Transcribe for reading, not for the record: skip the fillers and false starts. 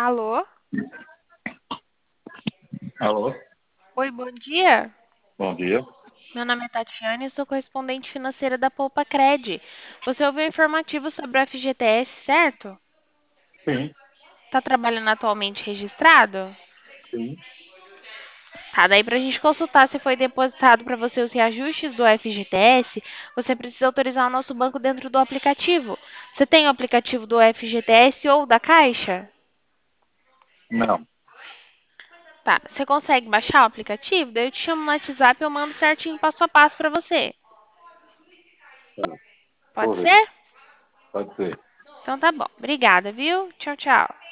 Alô? Alô, Oi, bom dia. bom dia. Meu nome é Tatiane e sou correspondente financeira da Poupa Cred. Você ouviu o informativo sobre o FGTS, certo? Sim, Está trabalhando atualmente registrado? sim. Tá, daí para a gente consultar se foi depositado para você os reajustes do FGTS, você precisa autorizar o nosso banco dentro do aplicativo. Você tem o aplicativo do FGTS ou da Caixa? Não, Tá, você consegue baixar o aplicativo? Daí eu te chamo no WhatsApp e eu mando certinho passo a passo para você. tá. Pode Vou ver. ser? Pode ser. Então tá bom. Obrigada, viu? Tchau, tchau.